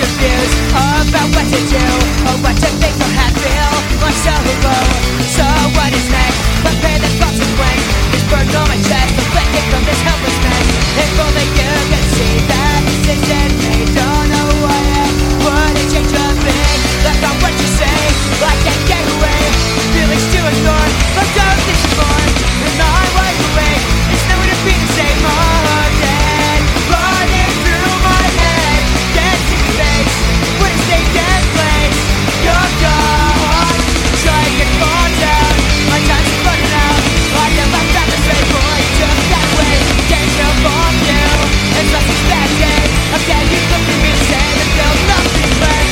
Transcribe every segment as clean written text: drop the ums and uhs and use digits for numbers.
confused about what to do or what to think or how to feel. I'm so low, so what is next? Prepare the consequence. This burden on my chest, deflected from this helplessness. If only you could see that this isn't me. Don't know why I wouldn't change a thing. Left on what you say, I can't get away. Feelings to ignore, but don't disappoint. And I'm wide awake, it's never to be the same again. Running through my head, can't see your face. When it's taken place, you're gone. Try to fall down, my time's running out. I get my back to say, boy, took that way. Can't go from you, it's less expected. Again, you look at me and say that there's nothing left.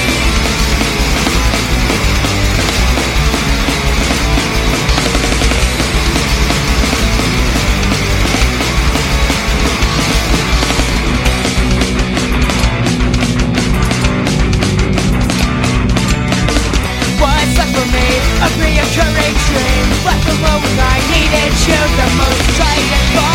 What's left for me? A reoccurring dream. Left alone when I needed you the most. Try and